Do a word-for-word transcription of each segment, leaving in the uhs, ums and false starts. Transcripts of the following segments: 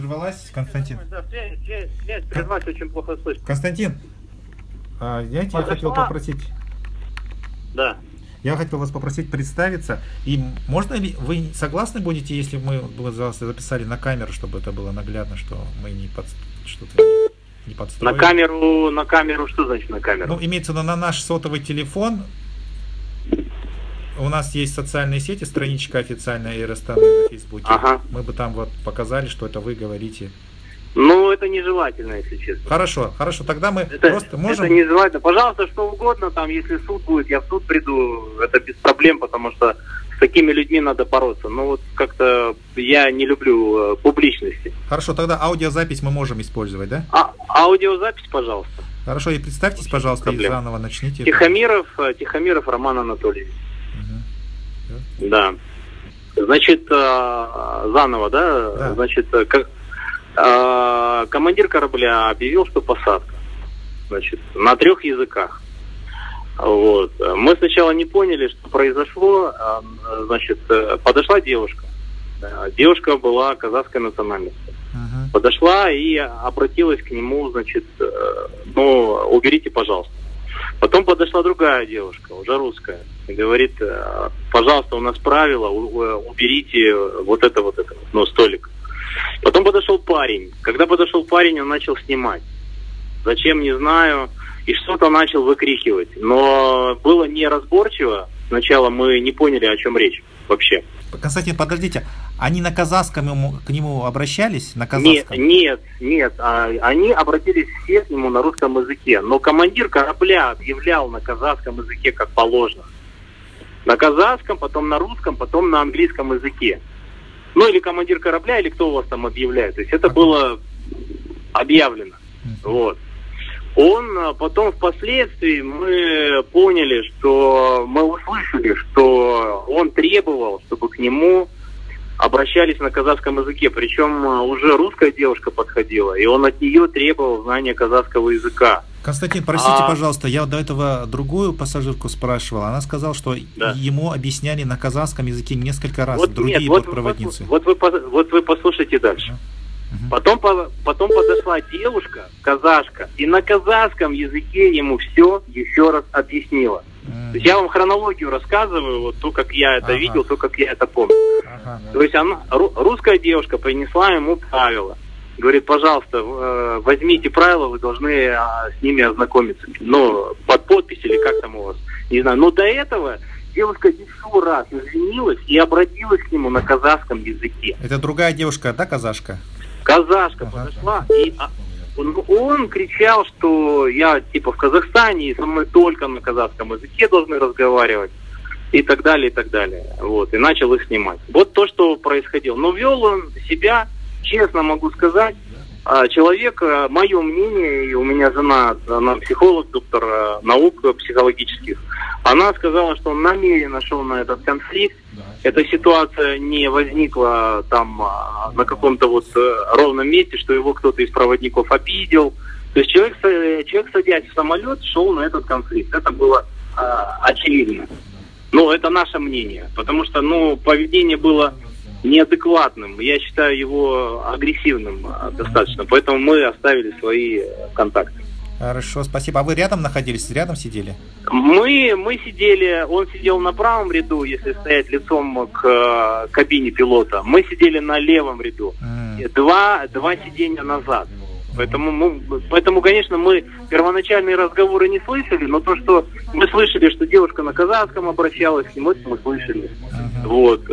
Прервалась, Константин. Да, связь, связь, связь прервалась, очень плохо слышно. Константин, а, я тебя Подошла. хотел попросить. Да. Я хотел вас попросить представиться. И можно ли вы согласны будете, если мы бы записали на камеру, чтобы это было наглядно, что мы не под что-то не подстроили? На камеру, на камеру, что значит на камеру? Ну, имеется в виду на наш сотовый телефон. У нас есть социальные сети, страничка официальная Эйростан на Фейсбуке. Ага. Мы бы там вот показали, что это вы говорите. Ну, это нежелательно, если честно. Хорошо, хорошо, тогда мы это, просто можем... Это нежелательно. Пожалуйста, что угодно, там, если суд будет, я в суд приду, это без проблем, потому что с такими людьми надо бороться. Но вот как-то я не люблю э, публичности. Хорошо, тогда аудиозапись мы можем использовать, да? А, аудиозапись, пожалуйста. Хорошо, и представьтесь, пожалуйста, и заново начните. Тихомиров, Тихомиров Роман Анатольевич. Угу. Да. Значит, э, заново, да? Да. Значит, как... командир корабля объявил, что посадка, значит, на трех языках. Вот. Мы сначала не поняли, что произошло. Значит, подошла девушка. Девушка была казахской национальности. Uh-huh. Подошла и обратилась к нему, значит, ну, уберите, пожалуйста. Потом подошла другая девушка, уже русская, и говорит, пожалуйста, у нас правило, уберите вот это, вот это, ну, столик. Потом подошел парень. Когда подошел парень, он начал снимать. Зачем, не знаю. И что-то начал выкрикивать. Но было неразборчиво. Сначала мы не поняли, о чем речь вообще. Константин, подождите. Они на казахском ему, к нему обращались? На казахском? Нет, нет, нет. Они обратились все к нему на русском языке. Но командир корабля объявлял на казахском языке, как положено. На казахском, потом на русском, потом на английском языке. Ну, или командир корабля, или кто у вас там объявляет. То есть это было объявлено. Вот. Он потом впоследствии мы поняли, что мы услышали, что он требовал, чтобы к нему обращались на казахском языке. Причем уже русская девушка подходила, и он от нее требовал знания казахского языка. Константин, простите, а... пожалуйста, я до этого другую пассажирку спрашивал. Она сказала, что да. ему объясняли на казахском языке несколько раз, вот другие нет, вот, бортпроводницы. Вот, вот, вы, вот вы послушайте дальше. Uh-huh. Потом, потом подошла девушка, казашка, и на казахском языке ему все еще раз объяснила. Uh-huh. То есть я вам хронологию рассказываю, вот то, как я это uh-huh. видел, то, как я это помню. Uh-huh. То есть она, русская девушка принесла ему правила. Говорит, пожалуйста, возьмите правила, вы должны с ними ознакомиться. Ну, под подпись или как там у вас, не знаю. Но до этого девушка еще раз извинилась и обратилась к нему на казахском языке. Это другая девушка, да, казашка? Казашка ага. подошла, и он, он кричал, что я типа в Казахстане, и со мной только на казахском языке должны разговаривать. И так далее, и так далее. Вот, и начал их снимать. Вот то, что происходило. Но вел он себя... Честно могу сказать, человек, мое мнение, и у меня жена, она психолог, доктор наук психологических, она сказала, что он намеренно шел на этот конфликт. Эта ситуация не возникла там на каком-то вот ровном месте, что его кто-то из проводников обидел. То есть человек, человек садясь в самолет, шел на этот конфликт. Это было а, очевидно. Но это наше мнение, потому что, ну, поведение было... неадекватным. Я считаю его агрессивным достаточно. Поэтому мы оставили свои контакты. Хорошо, спасибо. А вы рядом находились? Рядом сидели? Мы, мы сидели, он сидел на правом ряду, если стоять лицом к кабине пилота. Мы сидели на левом ряду. Mm. Два, два сиденья назад. Поэтому, мы, поэтому, конечно, мы первоначальные разговоры не слышали, но то, что мы слышали, что девушка на казахском обращалась к нему, это мы слышали. Uh-huh. Вот.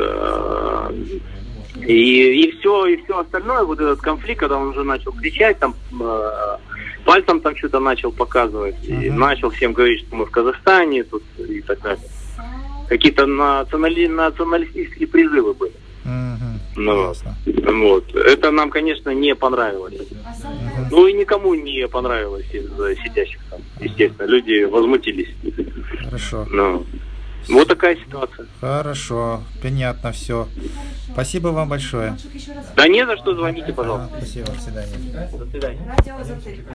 И, и все, и все остальное, вот этот конфликт, когда он уже начал кричать, там пальцем там что-то начал показывать, uh-huh. и начал всем говорить, что мы в Казахстане, тут и так далее. Какие-то национали, националистические призывы были. Uh-huh. Ну, вот. Это нам, конечно, не понравилось. Uh-huh. Ну и никому не понравилось из сидящих там, естественно. Люди возмутились. Хорошо. Ну, вот такая ситуация. Хорошо, понятно все. Спасибо вам большое. Да не за что, звоните, пожалуйста. А, спасибо, до свидания. До свидания.